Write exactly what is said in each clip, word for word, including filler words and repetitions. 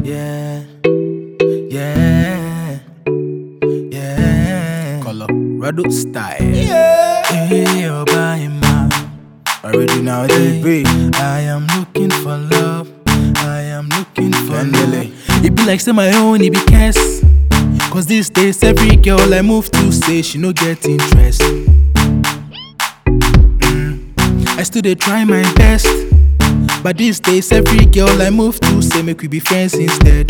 Yeah, yeah, yeah. Colorado style. Yeah. Hey, you're buying my Original hey. T V. I am looking for love. I am looking for Kendele. love. It be like say my own, it be curse. Cause these days every girl I move to say she no get interest. Mm. I still dey try my best, but these days every girl I move to say make we be friends instead.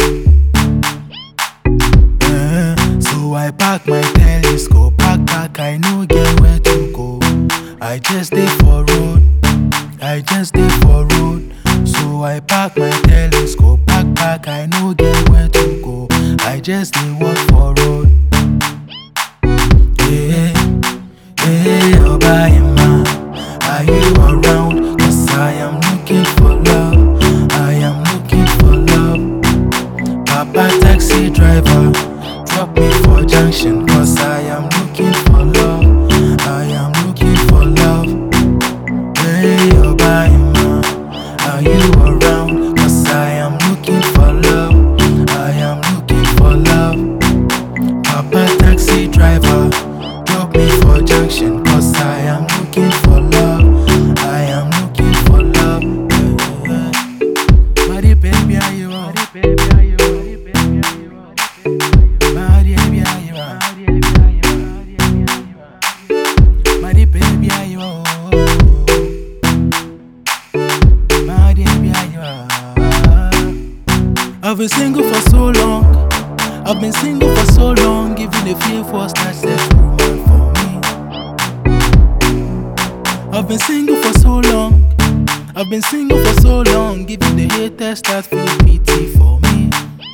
Uh, so I pack my telescope, pack pack I no get where to go. I just dey for road, I just dey for road. So I pack my telescope, pack pack I no get where to go. I just dey walk for road. Yeah, yeah, Oba Emma, are you around? Cause I am looking for love, I am looking for love. Papa taxi driver, drop me for junction. Cause I am looking for love, I am looking for love. Hey, Oba Emma, are you around? Cause I am looking for love, I am looking for love. Papa taxi driver, drop me for junction. Cause I am looking for love, I am looking for love. Yeah, yeah. Body baby, are you on? Body baby, are you on? Body baby, are you on? Body baby, are you on? Body baby, are you on? I've been single for so long. I've been single for so long, giving a few first touch that's woman for me. I've been single for so long. I've been single for so long, giving the haters that feel pity for me.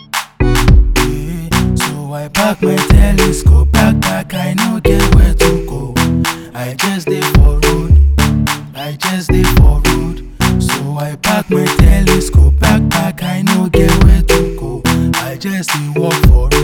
Yeah. So I pack my telescope, pack back I no get where to go. I just dey for road, I just dey for road. So I pack my telescope, pack back I no get where to go. I just dey walk for road.